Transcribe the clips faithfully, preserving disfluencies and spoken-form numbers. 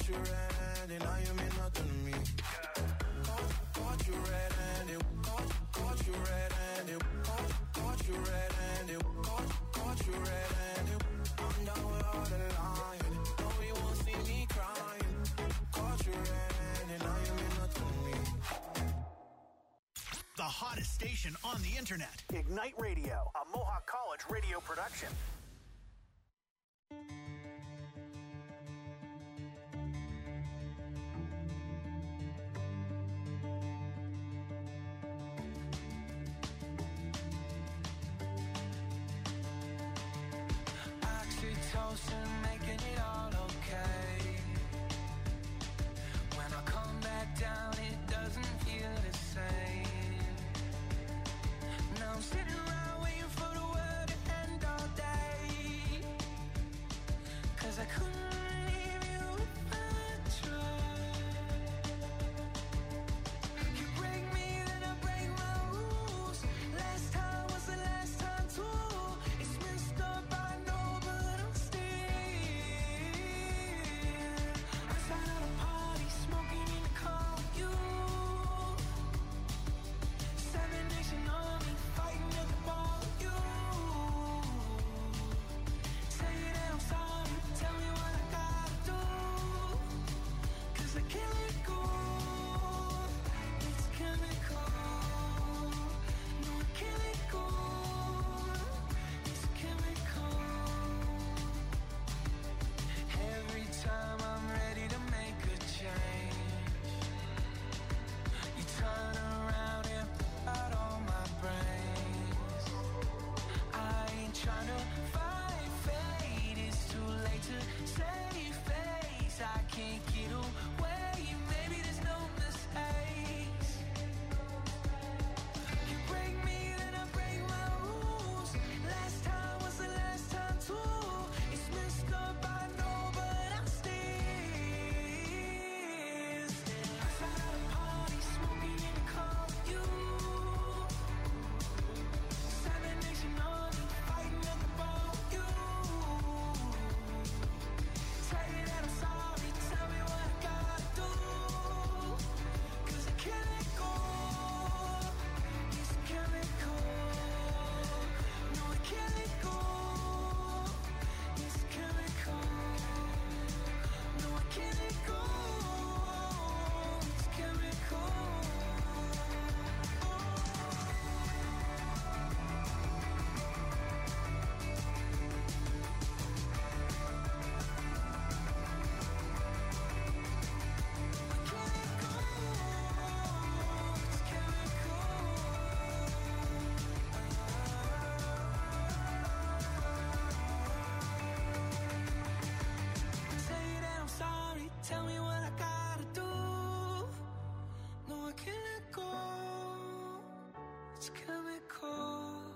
you red-handed, now you mean nothing to me. Caught, caught you red-handed, caught, caught you red-handed, caught, caught you red-handed, caught, caught you red-handed. I'm down with all the lying, no, you won't see me crying. Caught you red-handed, now you mean nothing to me. The hottest station on the internet. Ignite Radio, a Mohawk College radio production. Oxytocin, making it all okay. When I come back down, it doesn't feel the same. Now I'm sitting around waiting for the world to end all day. Cause I couldn't leave you if I tried. You break me, then I break my rules. Last time was the last time too. It's messed up, I know, but I'm still outside of the party, smoking in the car with you. Seven Nation Army, fighting at the bar with you. Say that I'm sorry, tell me what I gotta do. Cause I can't let go. It's chemical. No, I can't let go. It's chemical. Every time I'm ready to make a change, you turn around and put out all my brains. I ain't tryna fight fate, it's too late to save face. I can't get away, maybe there's no mistakes. You break me, then I break my rules. Last time was the last time too. It's messed up, I know, but I'm still outside of the party, smoking in the car with you. Seven Nation Army, fighting at the bar with you. Say that I'm sorry, tell me what I gotta do. Cause I can't let go. It's chemical. No, I can't let go. It's chemical. No, I can't let go. It's chemical. Say that I'm sorry, tell me what I gotta do. No, I can't let go. It's chemical.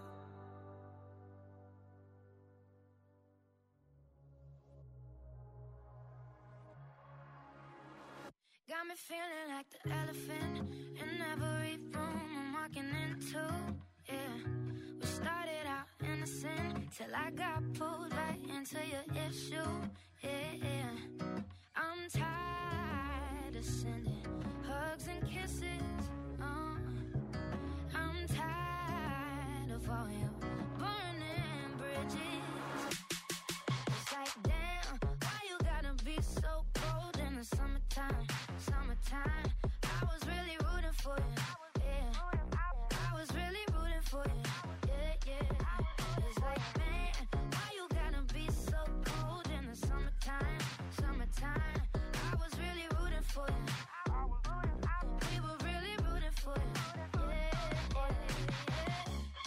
Got me feeling like the elephant in every room I'm walking into. Yeah, we started out innocent till I got pulled right into your issue. Yeah, yeah. I'm tired of sending hugs and kisses. Uh, I'm tired of all your burning bridges. It's like, damn, why you gotta be so cold in the summertime? Summertime, I was really rooting for you. Yeah, I was really rooting for you. Yeah, yeah. It's like, man, why you gotta be so cold in the summertime? Summertime, I was really rooting for you. We were really rooting for you. Yeah, yeah, yeah.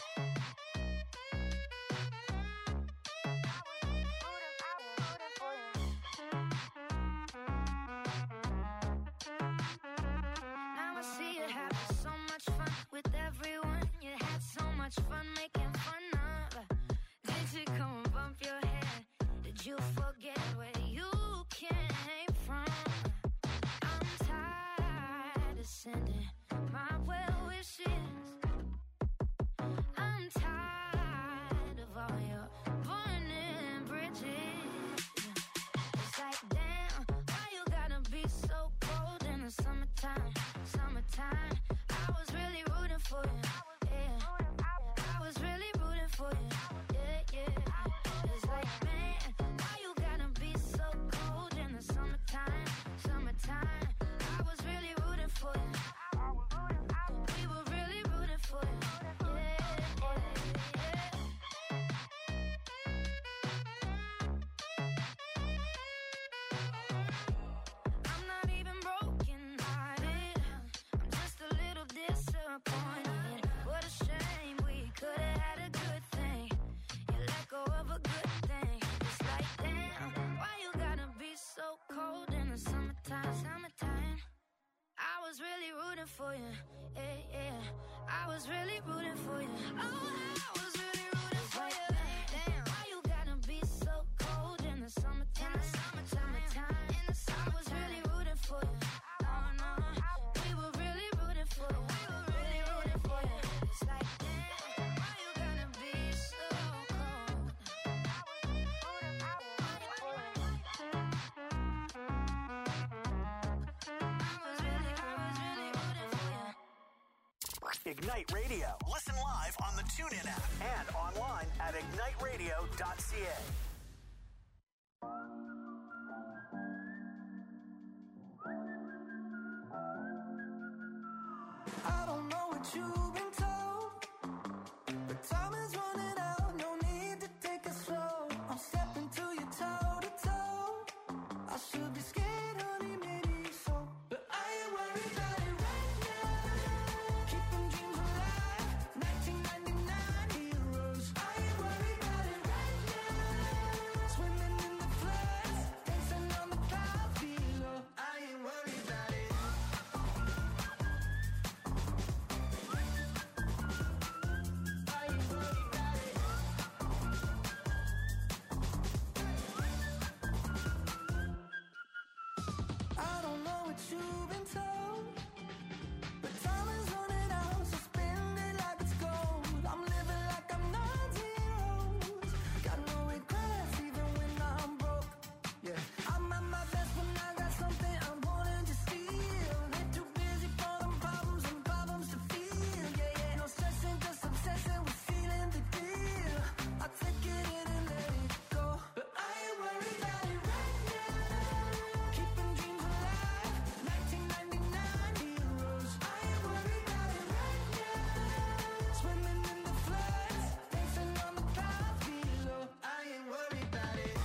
Now I see you having so much fun with everyone. You had so much fun making fun of. Did you come and bump your head? Did you forget where you came from? I'm tired of sending my well wishes. I'm tired of all your burning bridges. It's like, damn, why you gotta for you. Yeah, yeah. I was really rooting for you. Oh, I was really rooting for you. Damn, why you gotta be so cold in the summertime? Summertime, in the summer. I was really rooting for you. Oh no, we were really rooting for you. We were really rooting for you. It's like, damn, why you gotta be so cold? Ignite Radio. Listen live on the TuneIn app And online at ignite radio dot c a. I don't know what you've been told, but time is running out. No need to take it slow. I'm stepping to you toe to toe. I should be scared, honey, maybe so, but I ain't worried about it right now. Keeping dreams alive, nineteen ninety-nine heroes. I ain't worried about it right now. Swimming in the floods, dancing on the clouds below. I ain't worried about it. I don't know what you've been told, but time is running out, so spend it like it's gold. I'm living like I'm not zeros. Got no regrets even when I'm broke. Yeah, I'm at my best when I got something I'm wanting to steal. They're too busy for them problems and problems to feel. Yeah, yeah, no stressing, just obsessing with feeling the deal. I take it in and let it go, but I ain't worried about it right now. Keeping dreams alive, nineteen ninety-nine heroes. I ain't worried about it right now. Swimming in the floods, dancing on the clouds below. I ain't worried about it.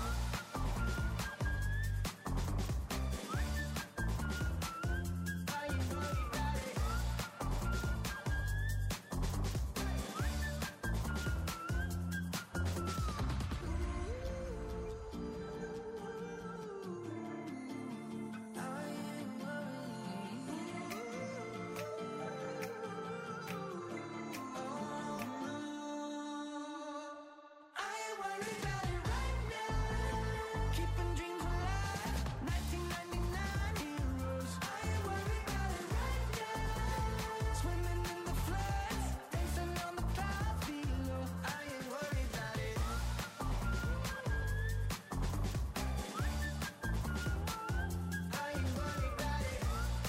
I ain't worried about it. I ain't worried about it right now. Keeping dreams alive, nineteen ninety-nine heroes. I ain't worried about it right now. Swimming in the floods, dancing on the clouds below. I ain't worried about it. I ain't worried about it.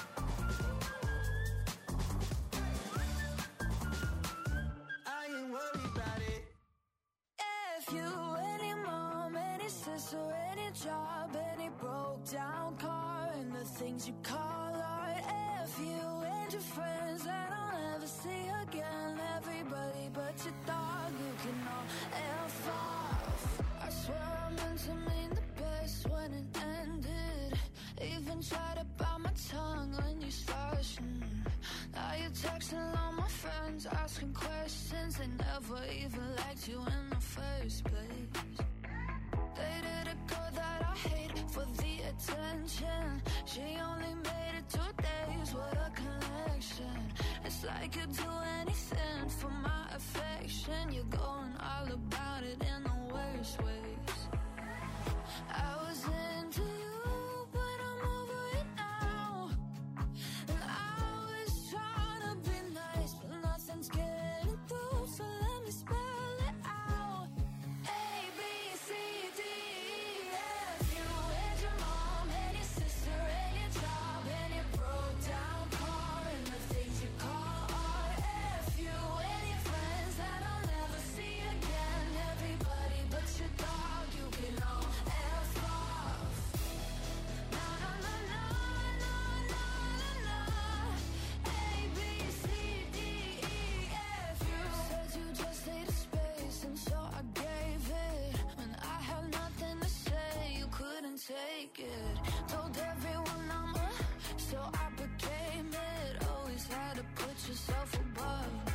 I ain't worried about it. If you, any mom, any sister, any job, any broke down car, and the things you call art. If you and your friends that I'll never see again, everybody but your dog, you can all F off. I swear I meant to mean the best when it ended. Even tried to bite my tongue when you started. Mm. Now you're texting all my friends, asking questions. They never even liked you in the first place. Dated a girl that I hate for the attention. She only made it two days, what a connection. It's like you'd do anything for my affection. You're going all about it in the worst ways. I was into you, but I'm over it now. And I was trying to be nice, but nothing's getting through, so let me spell it out. A, B, C, D, E, F. You and your mom, and your sister, and your job, and your broke down car, and the things you call art. F. You and your friends that I'll never see again. Everybody but your dog, you can all F off. Na na na na na na na na. A, B, C, D, E, F. You said you just needed space, and so I gave it. When I had nothing to say, you couldn't take it. Told everyone I'm a, so I became it. Always had to put yourself above me.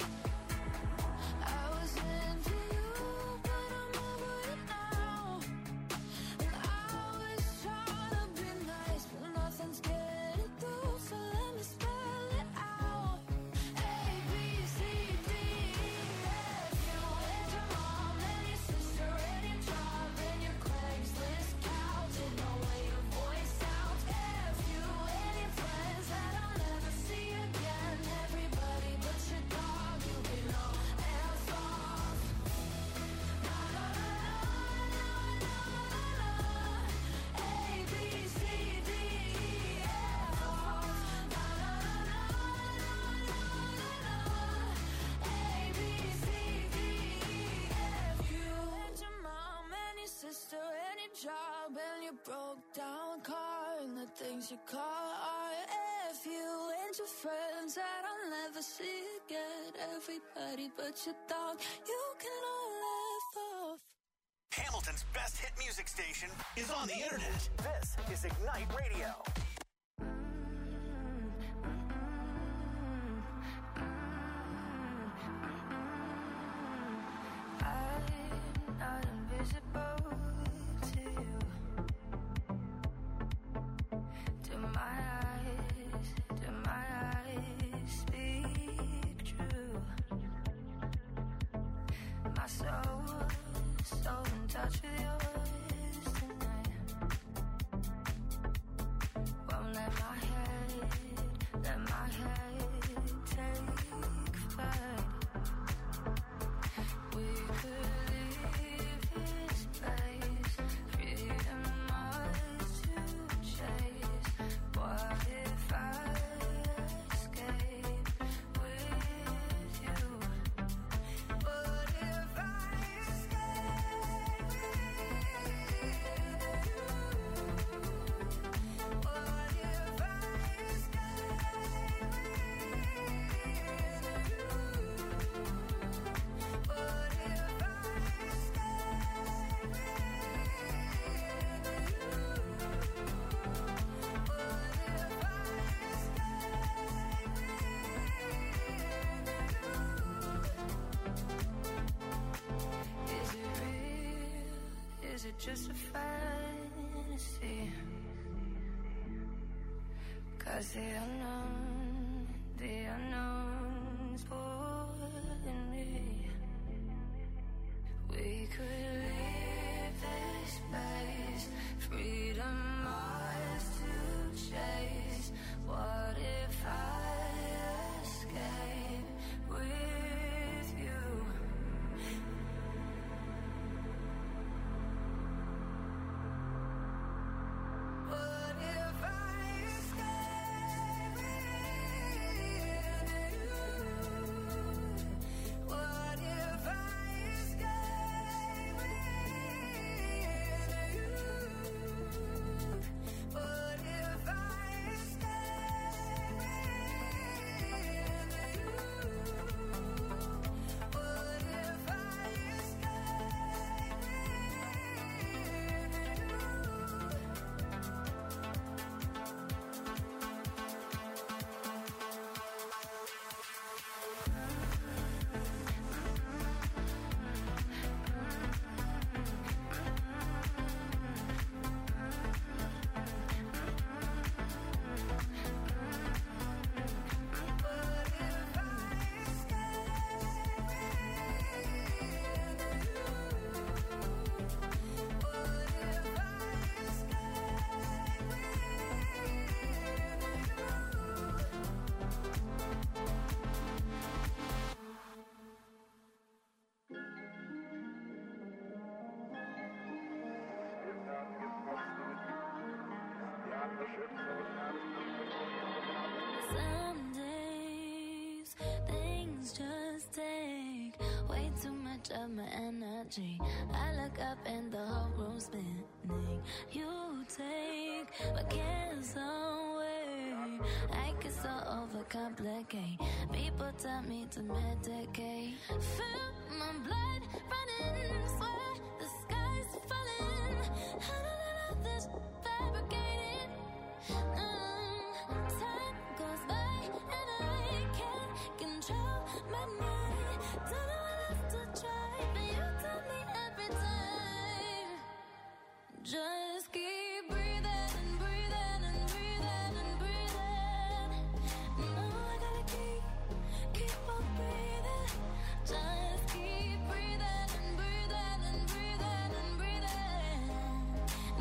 I was into you, but I'm over it now. And I was trying to be nice, but nothing's getting through, so let me spell it broke down car and the things you call art. If you and your friends that I'll never see again, everybody but your dog, you can all laugh off. Hamilton's best hit music station Is on the internet. This is Ignite Radio. I'm not invisible to you. Do my eyes, do my eyes speak true? My soul, so in touch with yours tonight. Won't let my head, let my head take flight. We could leave this place, freedom ours to chase. What if I escape with you? What if I escape with you? What if I escape with you? What if I escape with Is it real? Is it just a fantasy? 'Cause the unknown, the unknown's pulling me. We could leave this place, freedom ours to chase. What if I escape with you? What if I escape with you? What if I escape with you? What if I escape with you? What if I escape with you? Some days things just take way too much of my energy. I look up and the whole room's spinning. You take my cares away. I get so overcomplicate. People tell me to medicate. Feel my blood running, swear the sky's falling. How did I let this fabricated? Um, time goes by and I can't control my mind. Don't know what else to try, but you tell me every time. Just keep breathing and breathing and breathing and breathing. No, I gotta keep, keep on breathing. Just keep breathing and breathing and breathing and breathing.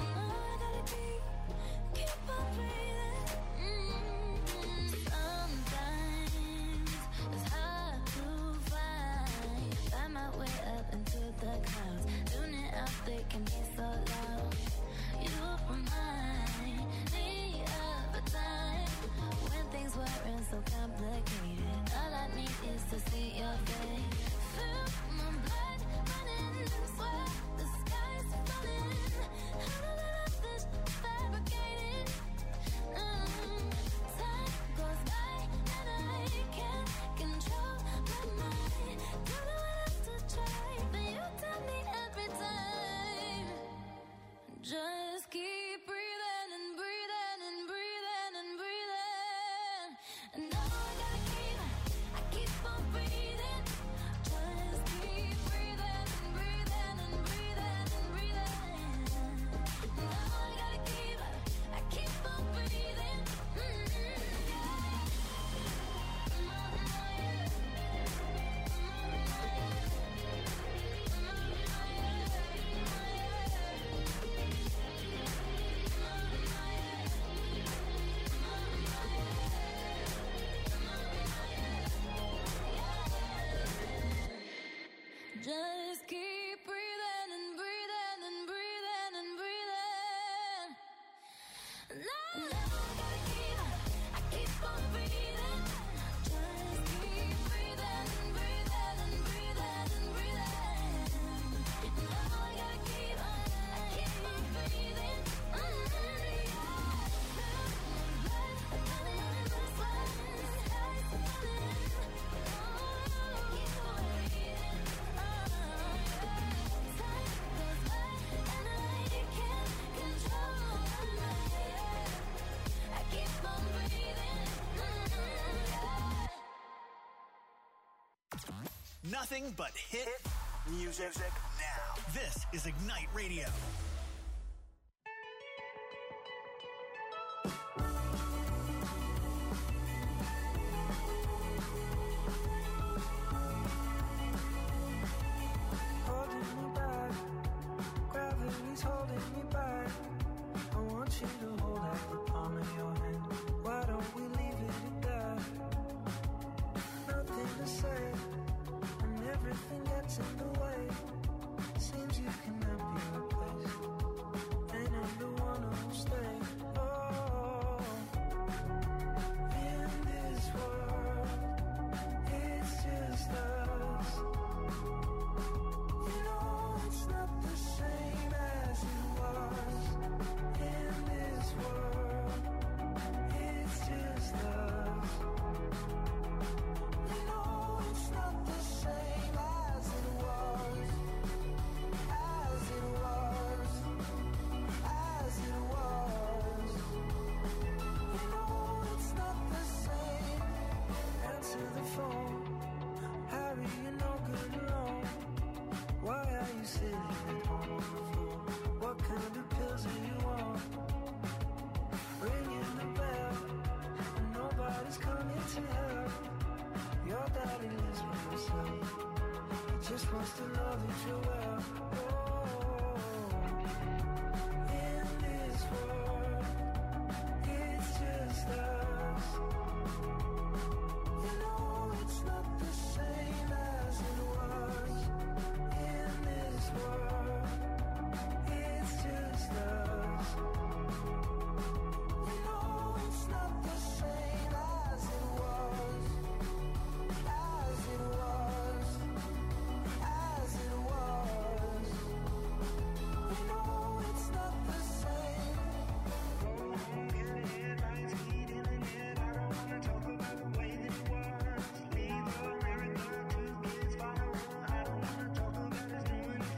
Nothing but hit music now. This is Ignite Radio. Holding me back, gravity's holding me back. I want you to hold out the palm of your hand. Why don't we leave it at that? Nothing to say. Everything gets in the way. Seems you cannot be replaced. And I'm the one who'll stay. Oh, in this world, it's just us. You know it's not the same as it was. In this world, it's just us. You know it's not the same. Sitting at home on the floor. What kind of pills do you want? Ringing the bell, and nobody's coming to help. Your daddy lives by himself. He just wants to know that you're well. Oh, in this world, it's just us. You know it's not the same as it was. World, it's just us. You know it's not the same as it was, as it was, as it was. You know it's not the same. Oh, get it, lights heating in it. I don't wanna talk about the way that it was. Leave America, two kids follow. I don't wanna talk about us doing it.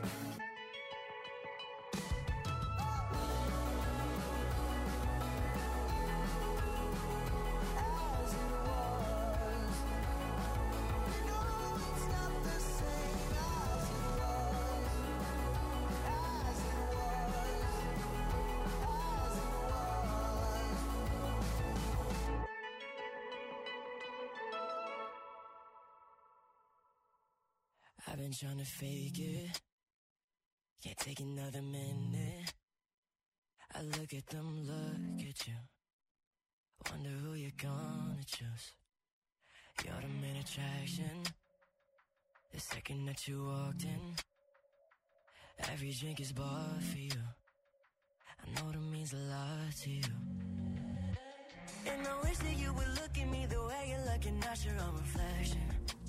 I've been trying to fake it, can't take another minute. I look at them, look at you, wonder who you're gonna choose. You're the main attraction, the second that you walked in. Every drink is bought for you, I know that means a lot to you. And I wish that you would look at me the way you're looking at your own reflection.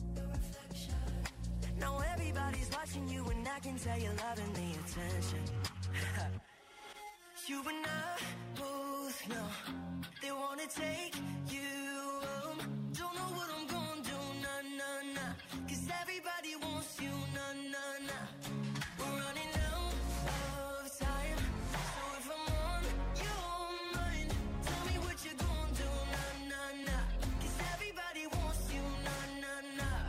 Now everybody's watching you and I can tell you're loving the attention. You and I both know they wanna take you home. Don't know what I'm gonna do, nah, nah, nah. Cause everybody wants you, nah, nah, nah. We're running out of time. So if I'm on your mind, tell me what you're gonna do, nah, nah, nah. Cause everybody wants you, nah, nah, nah.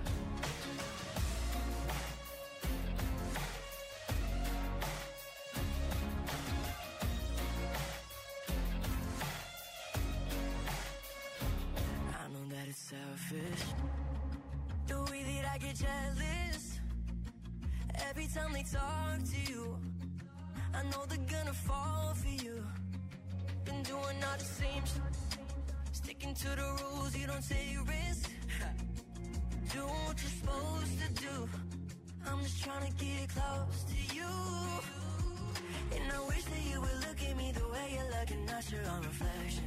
It's selfish, the way that I get jealous every time they talk to you. I know they're gonna fall for you. Been doing all the same shit, sticking to the rules, you don't take risks. Do what you're supposed to do. I'm just trying to get close to you. And I wish that you would look at me the way you're looking at not your own reflection.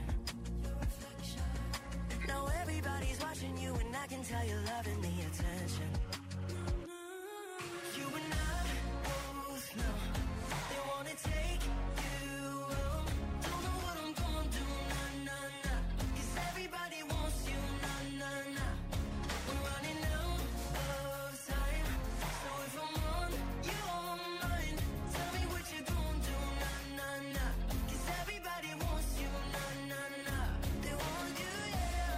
Now everybody's watching you, and I can tell you're loving the attention. You and I both know they wanna take you home. Don't know what I'm gonna do, nah, nah, nah. 'Cause everybody wants you, nah, nah, nah. We're running out of time, so if I'm on your mind, tell me what you're gonna do, nah, nah, nah. 'Cause everybody wants you, nah, nah, nah. They want you, yeah.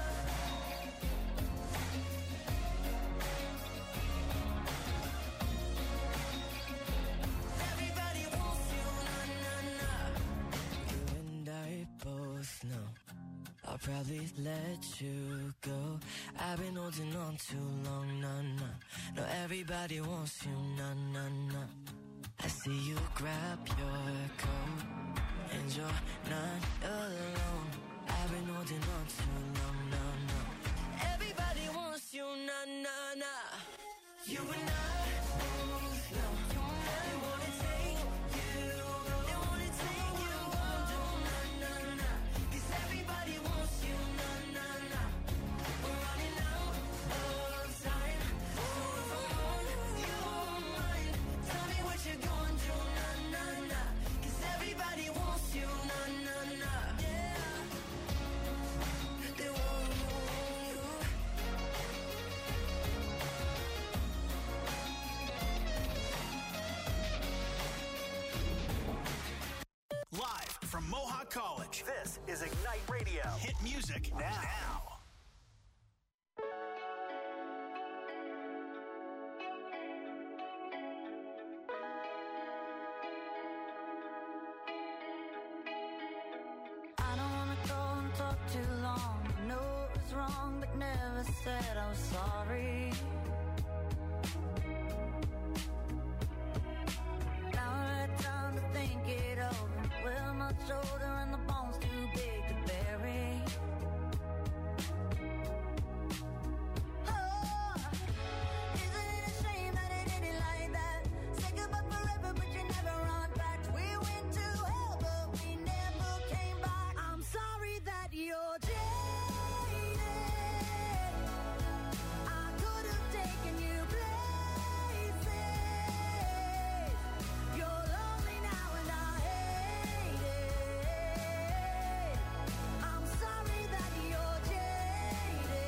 Everybody wants you, nah, nah, nah. You and I both know I'll probably let you go. I've been holding on too long, nah, nah. No, everybody wants you, nah, nah, nah. I see you grab your coat, and you're not alone. I've been holding on too long, nah, nah. Everybody wants you, nah, nah, nah. You and I both know they wanna take you, they wanna take you home, nah, nah, nah. 'Cause everybody wants you, nah, nah, nah. We're running out of time, so if I'm on your mind, tell me what you're gonna do, nah, nah, nah. 'Cause everybody wants you, nah, nah, nah. Yeah, they want you. Live from Mohawk College, this is Ignite Radio. Hit music now. I don't wanna go and talk too long. I know it was wrong, but never said I was sorry. Now I had time to think it over. Well, my shoulder and the bones too big to bury. Oh, isn't it a shame that it ended like that? Say goodbye forever, but you never run back. We went to hell, but we never came back. I'm sorry that you're jaded. I could have taken you places. You're lonely now and I hate it. I'm sorry that you're jaded.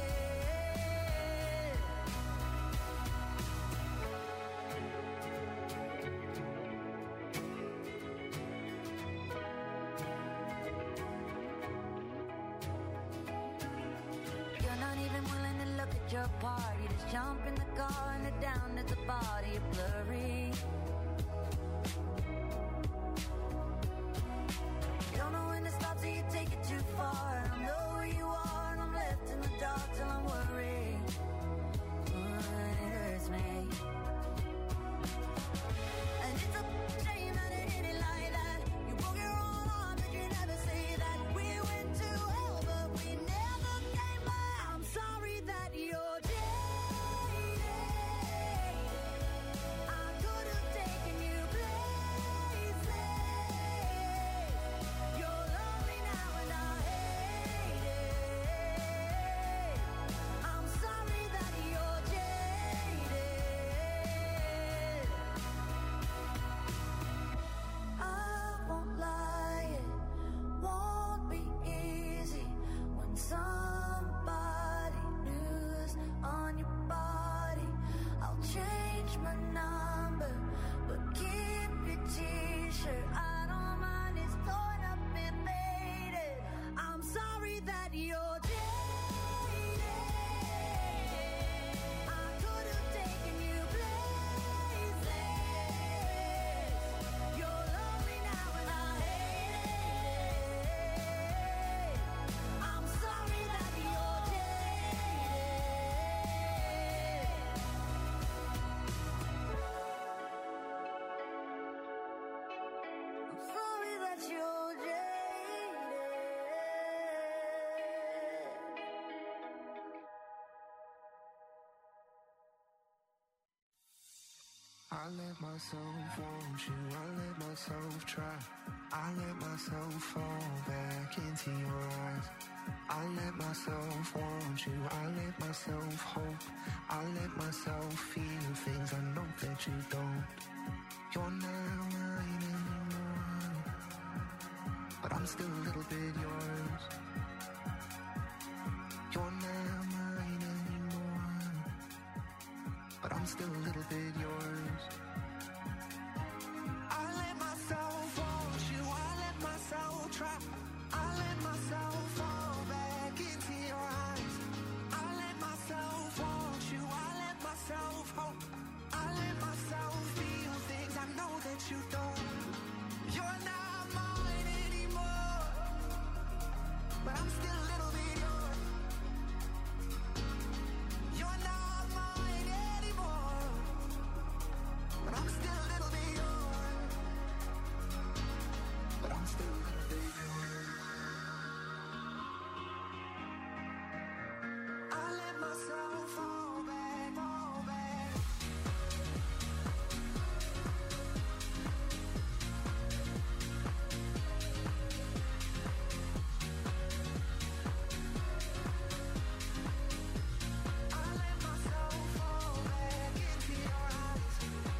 You're not even willing to look at your part. You just jump in the car and head down to the body blurry. You don't know when to stop till you take it too far. I don't know where you are and I'm left in the dark till I'm worried. Oh, it hurts me. And it's a shame that it ended like that. You broke your own arm, but you never say that. We went to hell, but we never came back. I'm sorry that you're jaded. I could have taken I let myself want you, I let myself try. I let myself fall back into your eyes. I let myself want you, I let myself hope. I let myself feel things I know that you don't. You're not mine anymore, but I'm still a little bit yours. You're not mine anymore, but I'm still a little bit yours. I let myself want you, I let myself try. I let myself fall back into your eyes. I let myself want you, I let myself hope. I let myself feel things I know that you don't. You're not mine anymore, but I'm still a little bit yours. You're not mine anymore, but I'm still a little bit yours. But I'm still a little bit yours. I let myself fall back, fall back. I let myself fall back into your eyes.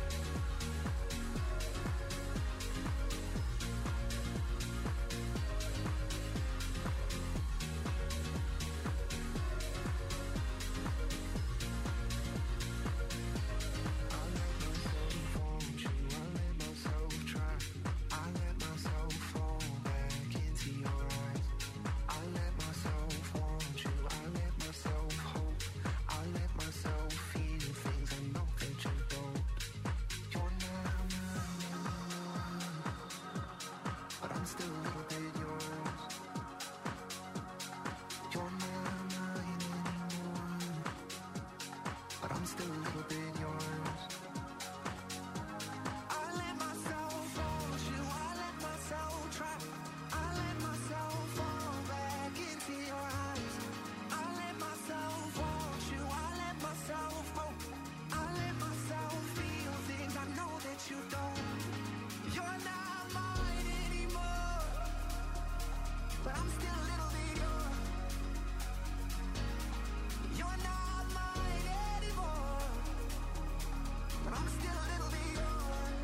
I let myself want you, I let myself try. I let myself fall back into your eyes. I let myself want you, I let myself hope. I let myself feel things I know that you don't. You're not mine anymore, but I'm still a little bit yours. You're not mine anymore, but I'm still a little bit yours. I let myself want you, I let myself try. I let myself fall back into your eyes. I let myself want you, I let myself hope. I let myself feel things I know that you don't. You're not mine anymore, but I'm still a little bit yours. You're not mine anymore, but I'm still a little bit yours.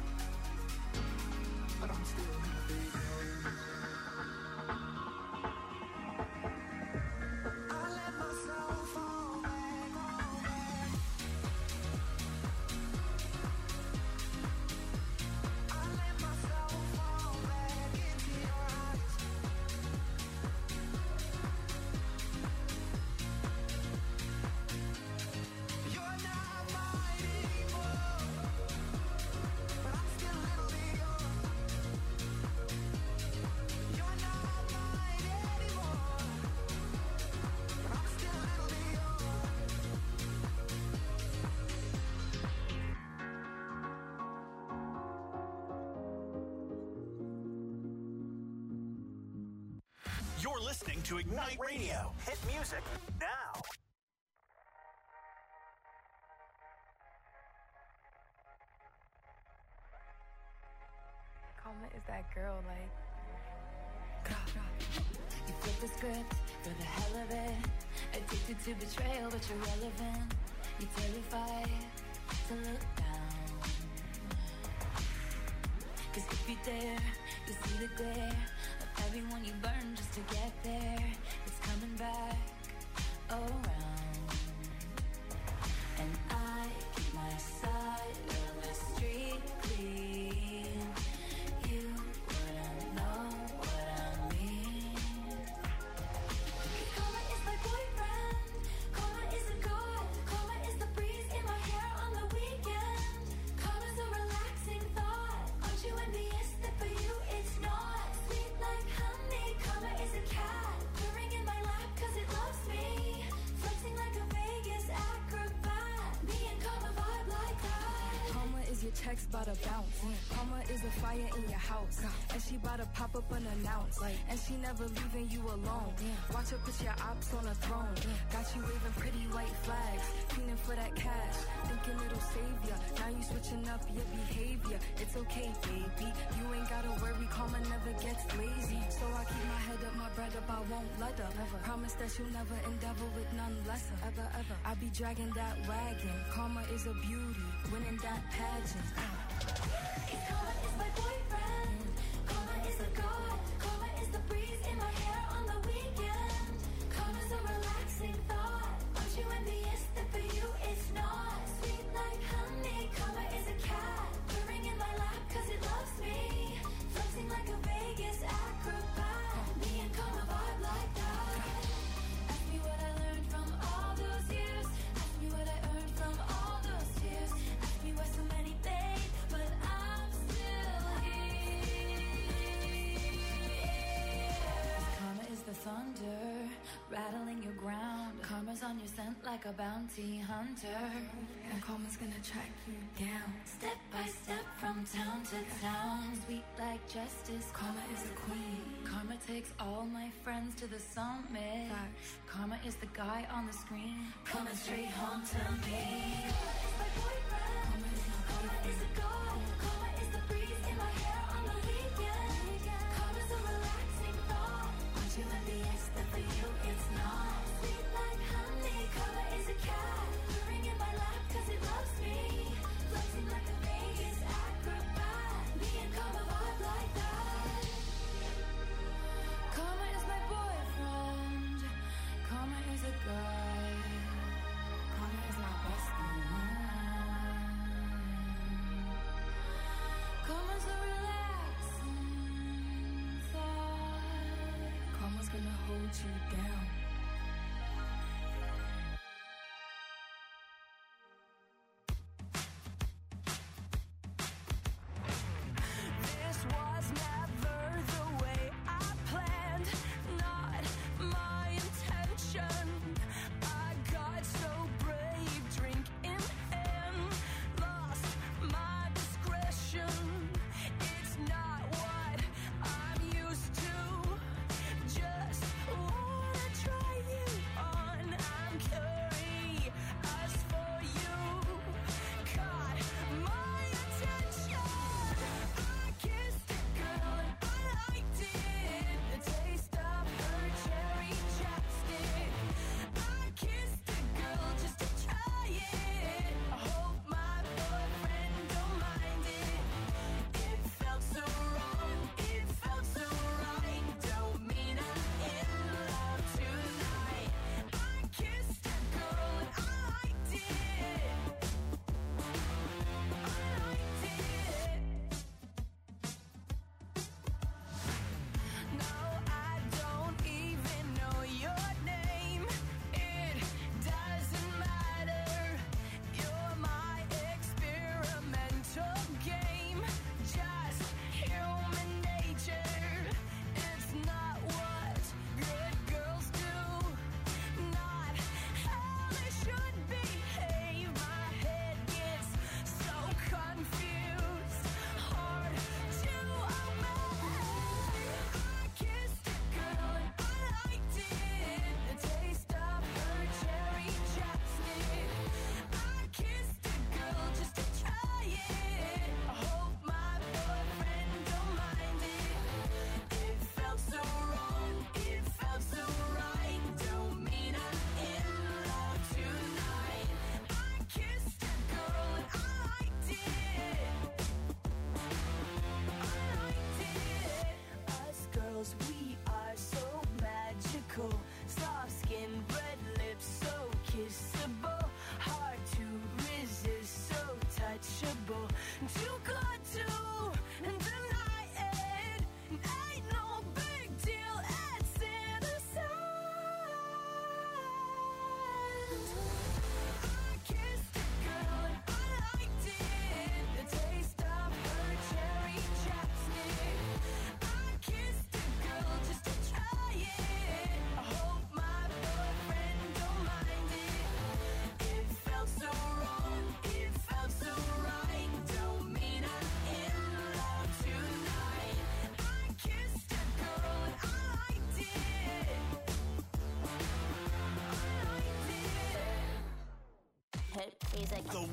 But I'm still a little bit yours. I let myself fall back, fall back. I let myself fall back into your eyes. You're not mine anymore, but I'm still a little bit yours. You're not mine anymore, but I'm still a little bit yours. You're listening to Ignite Radio. Hit music now. Karma is that girl, like. You flip the script for the hell of it. Addicted to betrayal, but you're relevant. You're terrified to look down. Cause if you dare, you see the glare of everyone you burn just to get there. It's coming back around. And I keep my side of the street clean. You wouldn't know what I mean. Karma is my boyfriend. Karma is a god. Karma is the breeze in my hair on the weekend. Karma's a relaxing thought. Aren't you envious that for you it's not? Sweet like bout to bounce. Karma is a fire in your house, and she bout to pop up unannounced. And she never leaving you alone. Watch her put your ops on a throne. Got you waving pretty white flags, feeling for that cash, thinking it'll save ya. Now you switching up your behavior. It's okay, baby. You ain't gotta worry, karma never gets lazy. So I keep my head up, my bread up, I won't let up. Ever. Promise that you'll never endeavor with none lesser. Ever, ever. I be dragging that wagon. Karma is a beauty, winning that pageant. Uh. Karma is my boyfriend. Karma is a god. Karma is the breeze in my hair on the weekend. Karma's a relaxing thought. Aren't you envious that for you it's not? Sweet like honey. Karma is a cat, purring in my lap cause it loves me. Flexing like a Vegas acrobat. Me and karma vibe like that. Ask me what I learned from all those years. Ask me what I earned from all those tears. Ask me why so many fade, but I'm still here. Karma is the thunder, rattling your ground. Karma's on your scent like a bounty hunter. And karma's gonna track you down. Step by step from town to town. Sweet like justice. Karma is a queen. Karma takes all my friends to the summit. Facts. Karma is the guy on the screen, coming straight home to me. Karma is my boyfriend. Karma is my Karma is a god. Karma is the breeze in my hair on the weekend. Karma's a relaxing thought. Aren't you envious that for you it's not? Sweet like honey. Karma is a cat, purring in my lap cause it loves me. Flexing like a Vegas acrobat. Me and karma vibe like that. Karma is my boyfriend. Karma is a guy. Karma is my bestie. Karma's a relaxing thought. Karma's gonna hold you down. This was never the way I planned, not my intention. I got so brave, drink in hand, lost my discretion. It's not what I'm used to, just wanna try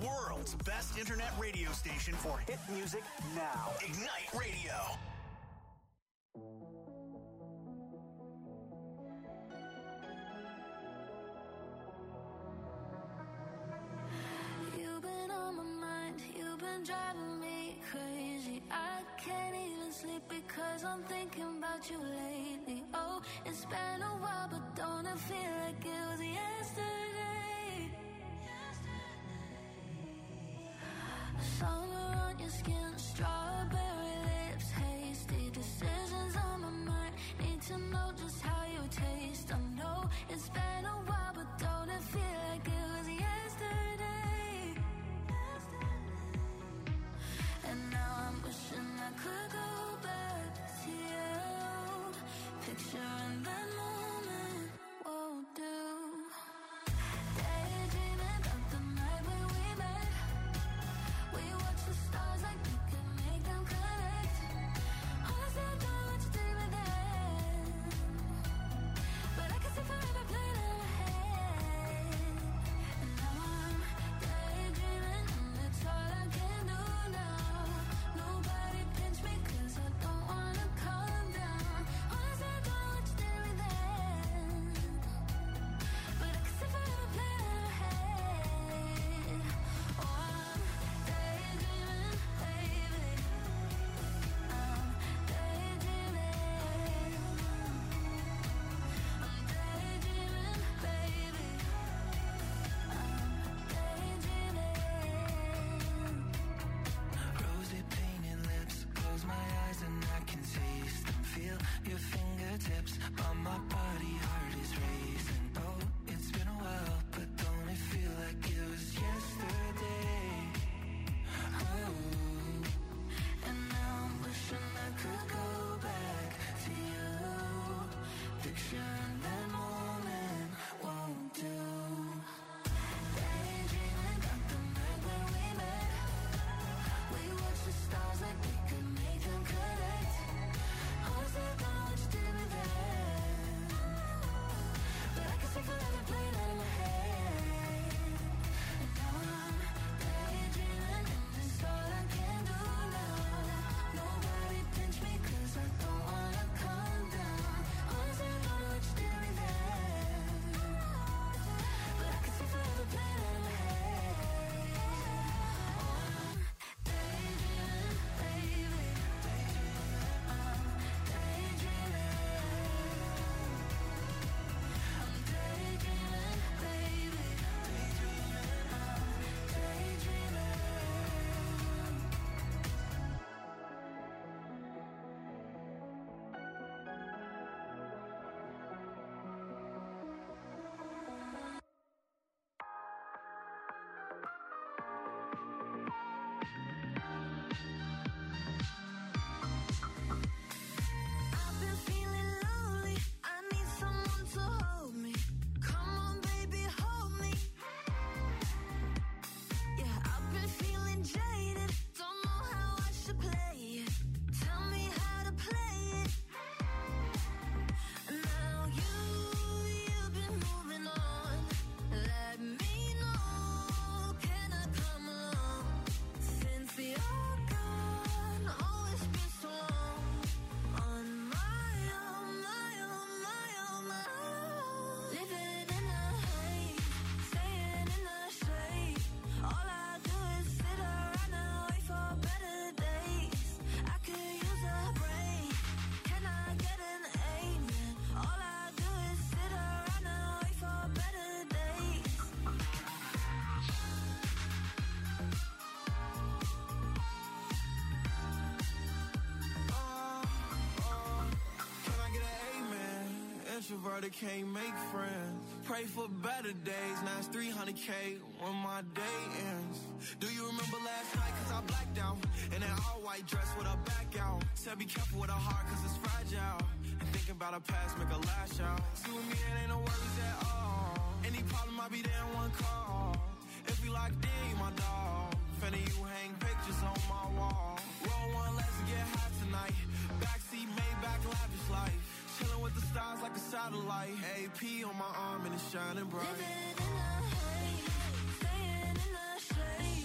world's best internet radio station for hit music now. Ignite Radio. You've been on my mind, you've been driving me crazy. I can't even sleep because I'm thinking about you lately. Oh, it's been a while, but don't it feel like it was yesterday? Summer on your skin, strawberry lips, hasty decisions on my mind. Need to know just how you taste. I know it's been a while, but don't it feel like it was yesterday? And now I'm wishing I could go back to you. Picturing that moment won't do. Daydreaming about the night when we met. We watched the stars like we could make them connect. Honestly, I don't know what you did with that, but I can see forever playing in my head. And now I'm daydreaming, and it's all I can do now. Nobody pinch me 'cause I don't wanna calm down. Honestly, I don't know what you did with that, but I can see forever playing in my head. Oh, I'm daydreaming, baby. I'm daydreaming. I'm daydreaming, baby. I'm daydreaming. Rosy painted lips, close my eyes and I can taste them. Feel your fingertips on my body, heart is racing. Oh, it's been a while, but don't it feel like it was yesterday? Oh, and now I'm wishing I could go back to you. Picturing that moment won't do. Daydreaming about the night when we met. We watched the stars like we could make them connect. Honestly, I don't know what you did with that, but I can see forever playing out in my head. And now I'm daydreaming, and it's all I can do now. Nobody pinch me 'cause I don't wanna calm down. Honestly, I don't know what you did with that, but I can see forever playing out in my head. Oh, I'm daydreaming, baby. I'm daydreaming. I'm daydreaming, baby. I'm daydreaming. I've been feeling lonely. I need someone to hold me. Come on, baby, hold me. Yeah, I've been feeling jaded. Don't know how I should play it. Tell me how to play it. Now you, you've been moving on. Let me know, can I come along? Since you're gone, oh, it's been so long. On my own, my own, my own, my own. Living in the haze, staying in the shade. All I do is sit around and wait for better days. I could use a break. Can I get an amen? All I do is sit around and wait for better days. Can I get an amen? Introverted can't make friends. Pray for better days. Now it's three hundred K when my day ends. Do you remember last night? 'Cause I blacked out. In that all white dress with a back out. Said be careful with a heart 'cause it's fragile. And thinking about a past make a lash out. See with me it ain't no worries at all. Any problem I'll be there in one call. If we locked in, you my dog. Finna you hang pictures on my wall. Roll one, let's get high tonight. Backseat Maybach lavish life. Chilling with the stars like a satellite. A P on my arm and it's shining bright. Living in the haze, staying in the shade.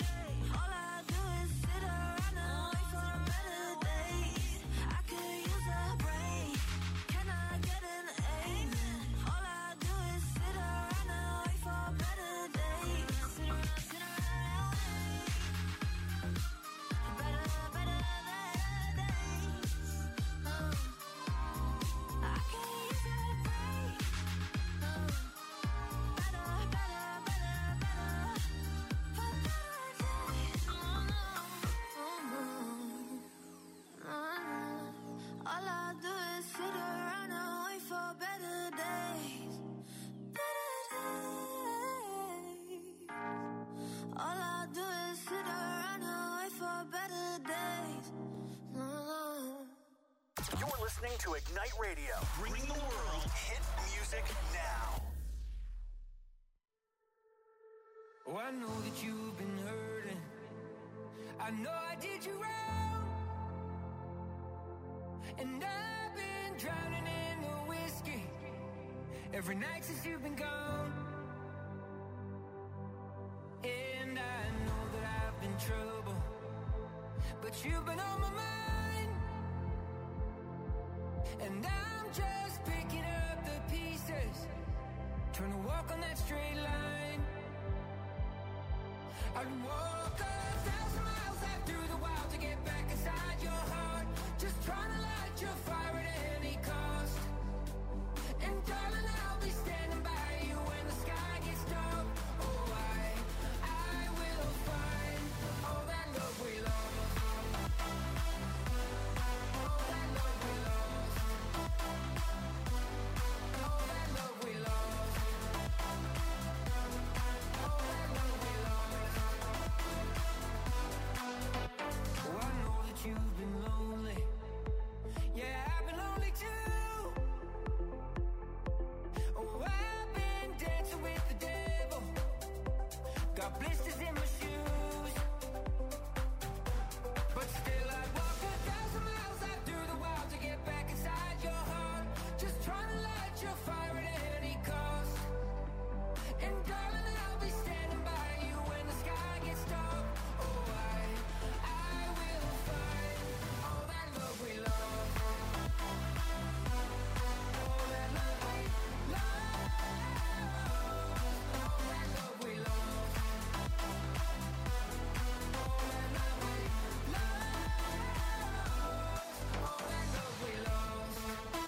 listening to Ignite Radio, bringing the world hit music now. Oh, I know that you've been hurting. I know I did you wrong. And I've been drowning in the whiskey every night since you've been gone. And I know that I've been trouble, but you've been on my mind. And I'm just picking up the pieces, trying to walk on that straight line. I'd walk a thousand miles out through the wild to get back inside your heart, just trying to light your fire at any cost. And darling, I'll be standing by you when the sky gets dark. Oh, I, I will find all that love we lost. All that love we lost. All that love we lost. All that love we lost. Oh, I know that you've been lonely. Yeah, I've been lonely too. Oh, I've been dancing with the devil. Got blisters in my shoes. But still I'd walk a thousand miles out through the wild to get back inside your heart, just trying to light your fire at any cost. And darling, I'll be standing by you when the sky gets dark. Oh, I, I will find all that love we lost. All that love we lost. All that love we lost. All that love we lost. All that love we lost.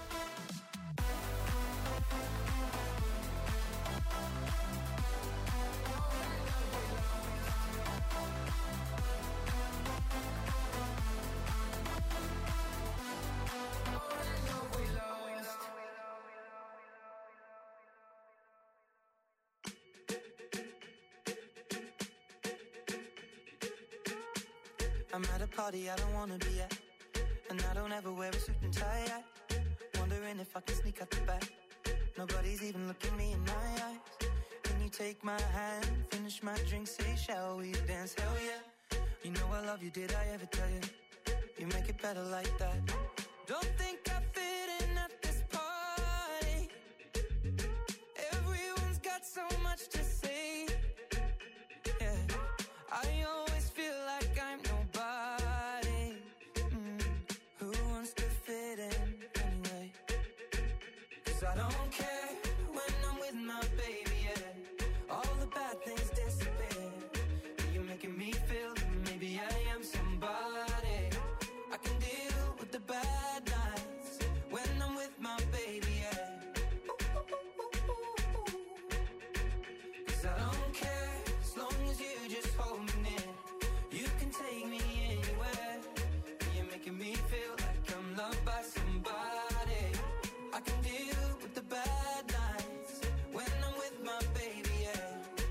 All that love we lost. I'm at a party I don't wanna be at, and I don't ever wear a suit and tie. I wondering if I can sneak out the back. Nobody's even looking me in my eyes. Can you take my hand, finish my drink, say shall we dance? Hell yeah. You know I love you, did I ever tell you? You make it better like that. Don't think I fit in at this party. Everyone's got so much to say. Yeah, I always feel like I'm nobody. Mm, who wants to fit in anyway? 'Cause I don't care when I'm with my baby, yeah. All the bad things disappear. You're making me feel that maybe I am somebody. I can deal with the bad nights when I'm with my baby, yeah. 'Cause I don't care as long as you just hold me near. You can take me anywhere. You're making me feel like I'm loved by somebody. I can deal with the bad nights when I'm with my baby, yeah.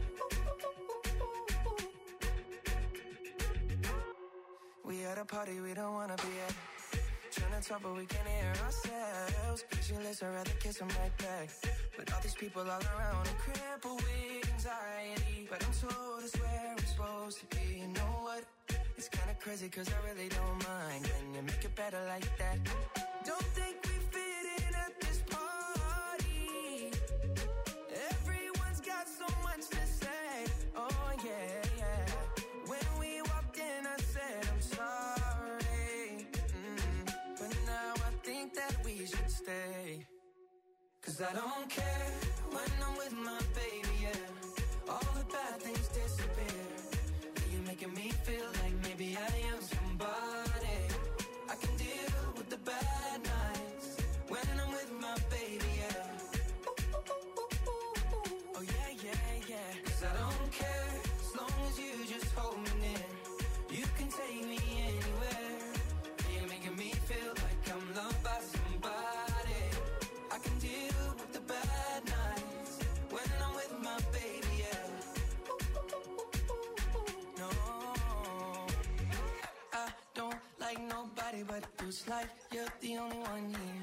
We at a party we don't wanna be at. Trying to talk but we can't hear ourselves. Pictureless, I'd rather kiss them right back. With all these people all around, I'm crippled with anxiety. But I'm told it's where I'm supposed to be. You know what? It's kinda crazy 'cause I really don't mind. Can you make it better like that? Don't think we fit in at this party. Everyone's got so much to say. Oh yeah, yeah. When we walked in I said I'm sorry. Mm, but now I think that we should stay. 'Cause I don't care when I'm with my baby, yeah. All the bad things disappear. You're making me feel like maybe I am somebody. I can deal with the bad nights when I'm with my baby, yeah. Oh yeah, yeah, yeah. 'Cause I don't care as long as you just hold me near. You can take me anywhere. You're making me feel like I'm loved by somebody. I can deal with the bad nights when I'm with my baby, yeah. No, I don't like nobody but you. It's like you're the only one here.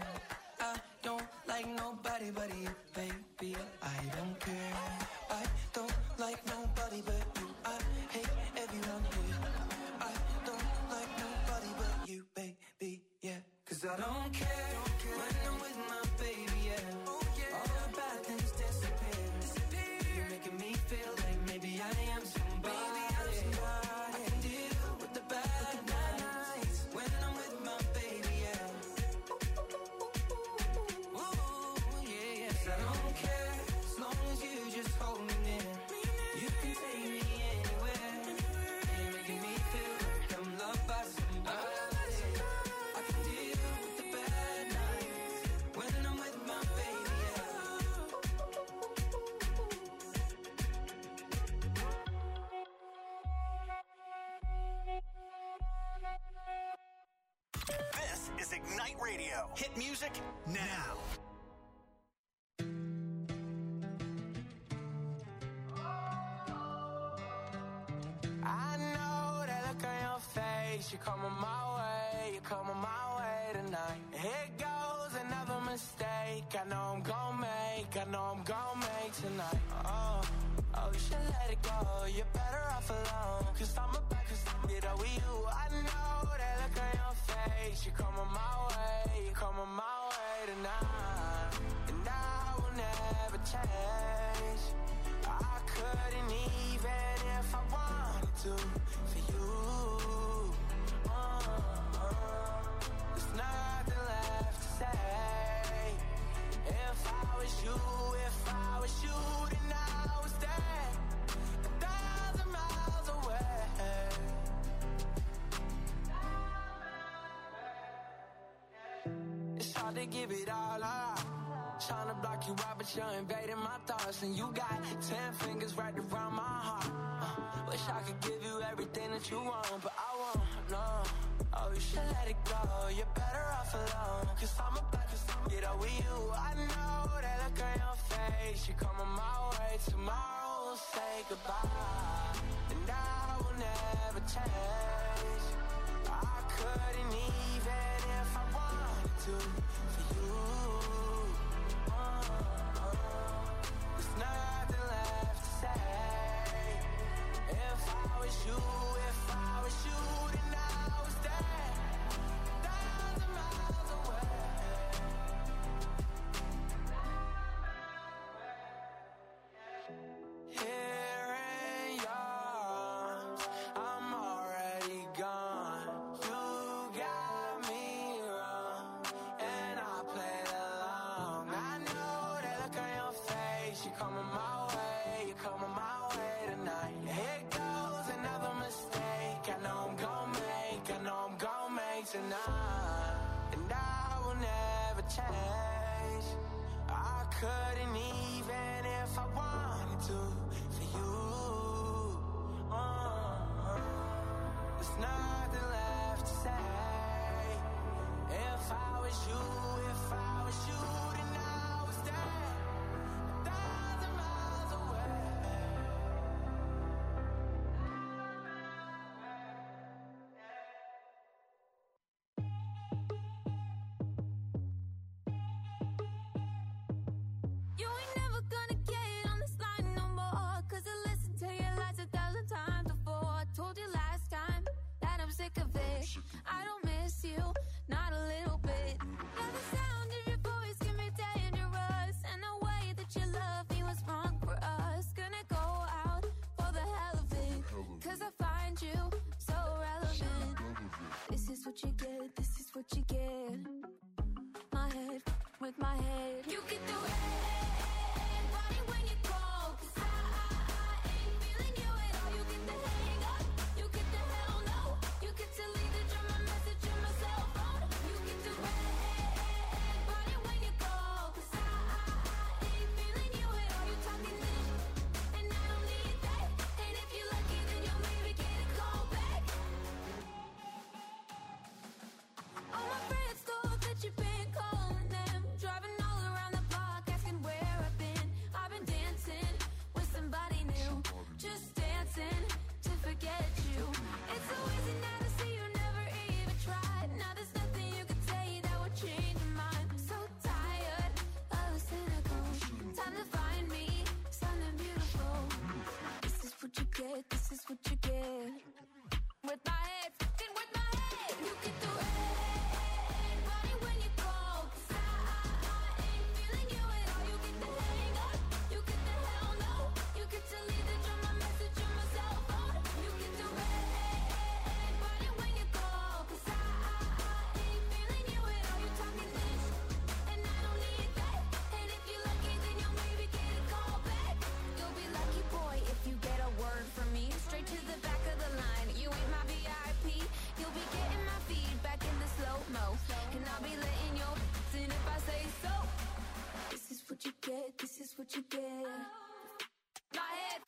like nobody but you, baby. I don't care. I don't like nobody but you. I hate everyone here. I don't like nobody but you, baby, yeah. Cause I don't care, don't care. When I'm with my baby, yeah. Oh, yeah. All the bad things disappear. disappear. You're making me feel like maybe I am somebody. Maybe I'm somebody. I can deal with the bad, with the bad nights when I'm with my baby, yeah. Ooh, yeah, yes, I don't care as long as you just hold me near. You can take me anywhere. You're making me feel like I'm loved by somebody. I can deal with the bad nights when I'm with my baby, yeah. This is Ignite Radio. Hit music now. I know that look on your face. You're coming my way, you're coming my way tonight. Here goes another mistake. I know I'm gon' make, I know I'm gon' make tonight. Oh, oh, you should let it go. You're better off alone. Cause I'm about to get over you. I know that look on your face. You're coming my way, you're coming my way tonight. And I will never change. I couldn't even if I wanted to for you. Uh, uh, there's nothing left to say. If I was you, if I was you, then I was there, a thousand miles away. It's hard to give it all up. Trying to block you out, but you're invading my thoughts. And you got ten fingers wrapped around my heart. uh, Wish I could give you everything that you want, but I won't, no. Oh, you should let it go. You're better off alone. Cause I'm about to get over you. I know that look on your face. You're coming my way. Tomorrow we'll say goodbye. And I will never change. I couldn't even if I wanted to for you. There's nothing left to say. If I was you, if I was you, then I was there, a thousand miles away. Here in your arms, I'm already gone. You got me wrong, and I played along. I know that look on your face. You're coming my way, you're coming my way tonight. Here goes another mistake. I know I'm gon' make, I know I'm gon' make tonight. And I will never change. I couldn't even if I wanted to for you. Uh, there's nothing left to say. If I was you, if I was you, then I was there, a thousand miles away. You ain't never gonna get on this line no more. Cause I listened to your lies a thousand times before. I told you last time that I'm sick of it. I don't miss you, not a little bit. Now the sound of your voice can be dangerous. And the way that you love me was wrong for us. Gonna go out for the hell of it. Cause I find you so relevant. This is what you get, this is what you get. My head with my head. You get the everybody when you call. Cause I, I, I ain't feeling you at all. You get the hang up, you get the hell no. You get to leave the drum, my message on my cell phone. You get the everybody when you call. Cause I, I, I ain't feeling you at all. You talking this, and I don't need that. And if you're lucky, then you'll maybe get a call back. All my friends thought that you've been calling them, driving all around the block. this is what you get. My head,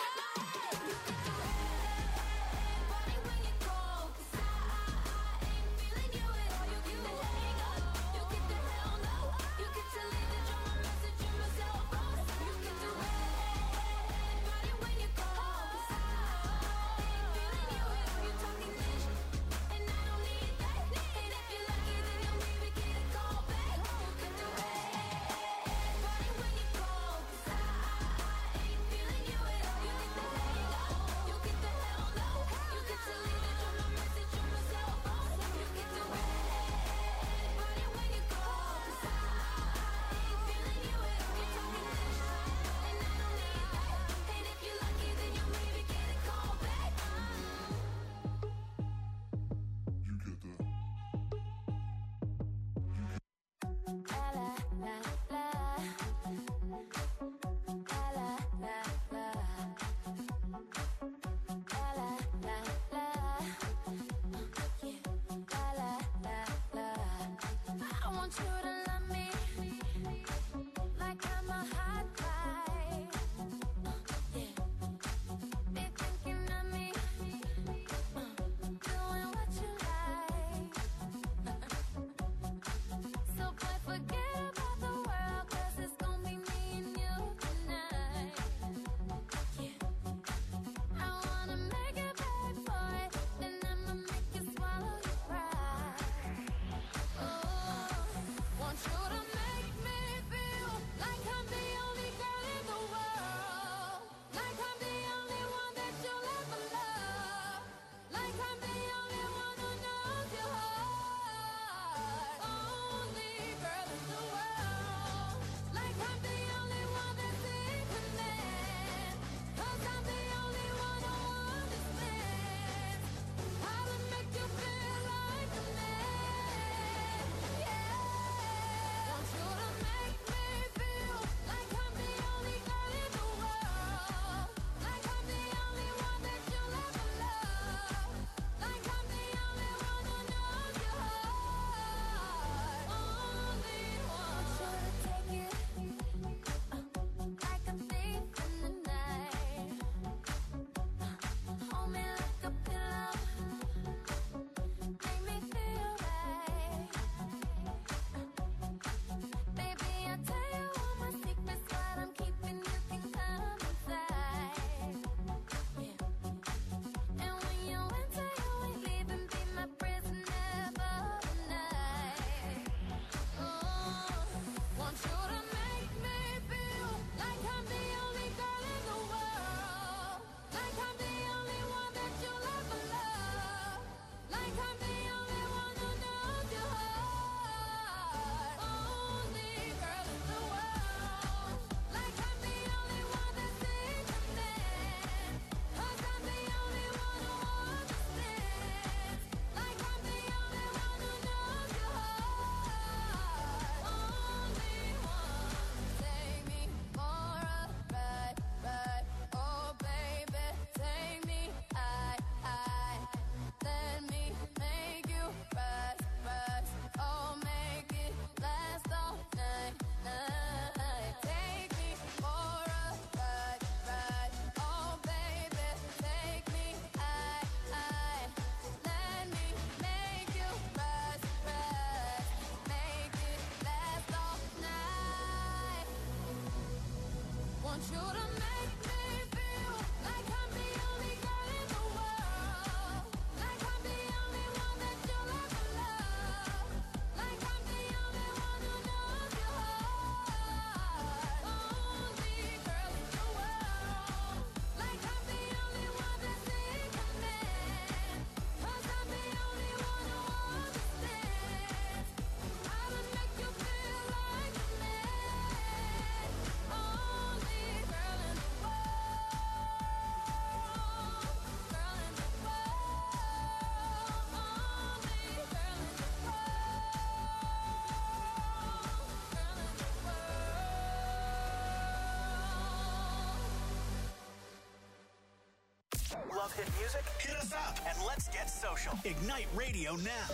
Love hit music? Hit us up and let's get social. Ignite Radio now.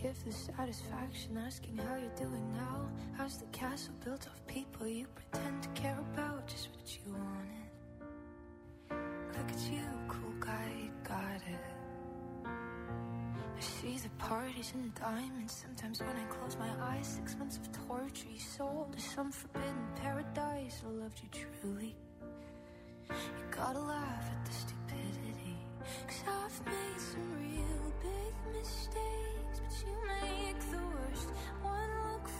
give the satisfaction asking how you're doing now. How's the castle built of people you pretend to care about? Just what you wanted. Look at you, cool guy, you got it. I see the parties and diamonds. Sometimes when I close my eyes, six months of torture you sold to some forbidden paradise. I loved you truly. You gotta laugh at the stupidity, 'cause I've made some real big mistakes, but you make the worst one look